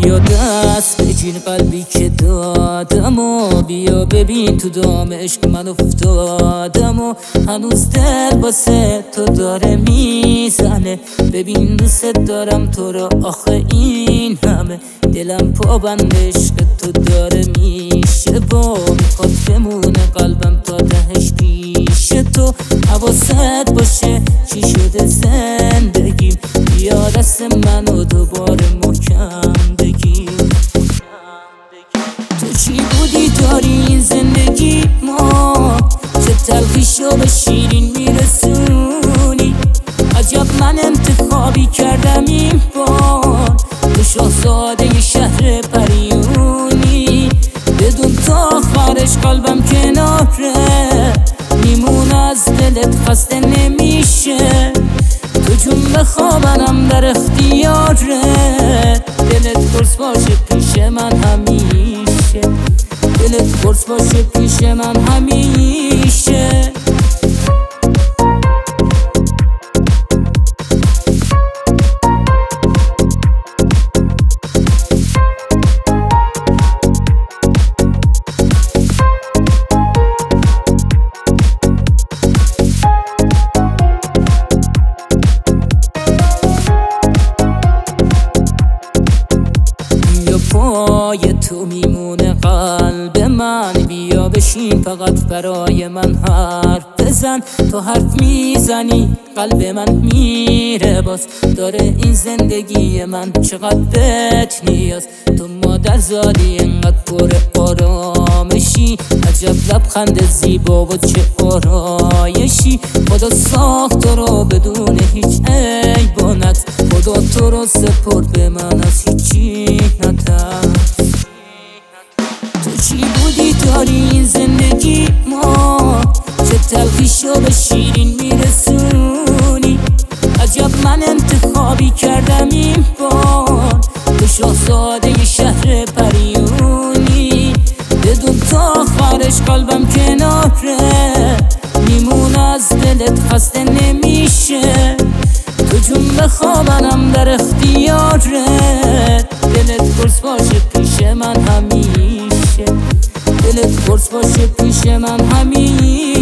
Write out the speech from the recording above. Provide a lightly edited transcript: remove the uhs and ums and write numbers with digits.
بیا دست بگیر قلبی که دادم و بیا ببین تو دام عشق من افتادم و هنوز دل واسه تو داره میزنه. ببین دوست دارم تو را آخه این همه دلم پابند عشق تو داره میشه و میخواد بمونه قلبم تا تهش پیش تو. حواست باشه چی شده زندگیم، بیا دست منو دوباره محکم بگیر. تو چی بودی داری این زندگی ما، چه تلخیشو به شیرین میرسونی. عجب من انتخابی کردم این بار، تو شاهزاده شهر پریونی. بدون تو آخرش قلبم کناره میمون، از دلت خسته نمیشه. تو جون بخوابنم در اختیارت، دلت قرص باشه پیش من همیشه، دلت قرص باشه پیش من همیشه. پای تو میمونه قلب من، بیا بشین فقط برای من حرف بزن. تو حرف میزنی قلب من میره باز، داره این زندگی من چقدر بهت نیاز. تو مادر زادی انقدر پر آرامشی، عجب لبخند زیبا و چه آرایشی. خدا ساخت تو رو بدون هیچ عیب و نقص، خدا تو رو سپرد به من از هیچی نترس. تو چی بودی داری این زندگی ما، چه تلخیشو به شیرین میرسونی. عجب من انتخابی کردم این بار، تو شاهزاده شهر پریونی. بدون تو آخرش قلبم کناره میمون، از دلت خسته نمیشه. تو جون بخوابنم در اختیارت، دلت قرص باشه پیش من همیشه، دلت قرص باشه پیش من همیشه.